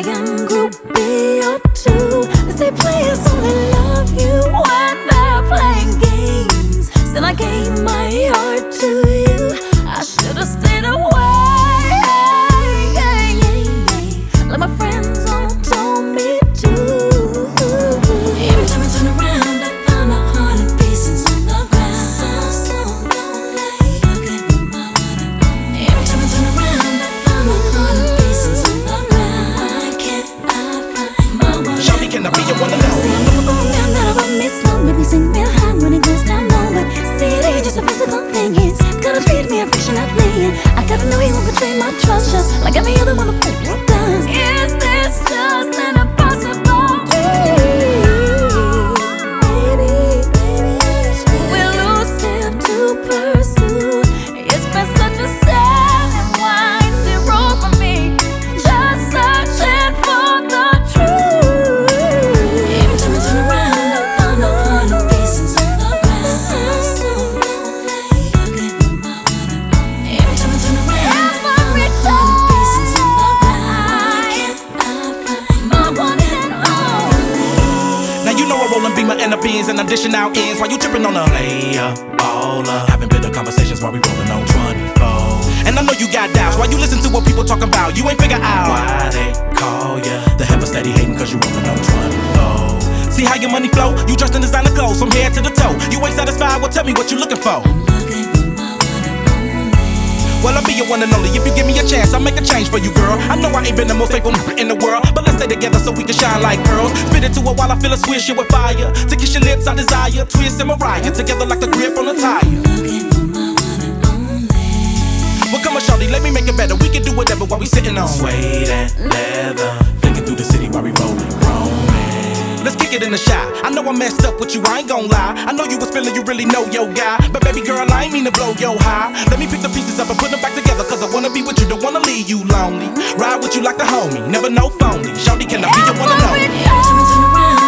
young groupie or two. They say players only love you when they're playing games. Still I gave my heart to you. I should've stayed away, like my friends all told me to. Every time I turn around, I find 100 pieces on the ground. So lonely. Every time I turn around, I find 100 pieces on the ground. Why can't I find my one? Shawty, can I be your one and only? See, I'm up on down, now about me slow. Make me sing real high when it goes down low. But see, it ain't just a physical thing. It's gotta treat me affectionately. I gotta know he won't betray my trust, just like every other motherfucker does. Is this just an impossible? Baby, we're elusive to pursue. It's been such a sad and winding road for me, just searching for the truth. Every time I turn around, I find 100 pieces on the ground. So lonely. Every time I turn around, I find 100 pieces on the ground. Why can't I find my one and only? Now you know I roll and beam my inner beans and I'm dishing out ends while you tripping on a layer, baller. Having bitter conversations while we rolling on 24. And I know you got doubts. Why you listen to what people talking about? You ain't figure out why they call ya the heaven steady hating cause you rolling on 24. See how your money flow? You dressed in designer clothes from head to the toe. You ain't satisfied? Well, tell me what you looking for. Well, I'll be your one and only. If you give me a chance, I'll make a change for you, girl. I know I ain't been the most faithful in the world, but let's stay together so we can shine like pearls. Spit it to it while I feel a swish with fire. To kiss your lips, I desire. Twist and Mariah together like the grip on a tire. Well, come on, shawty, let me make it better. We can do whatever while we sitting on suede and leather, flicking through the city while we rolling, roaming. Let's kick it in the shot. I know I messed up with you, I ain't gon' lie. I know you was feeling you really know your guy, but baby girl, I ain't mean to blow your high. Let me pick the pieces up and put them back together, cause I wanna be with you, don't wanna leave you lonely. Ride with you like a homie, never no phony. Shawty, can I be your one and only? Every time I turn around,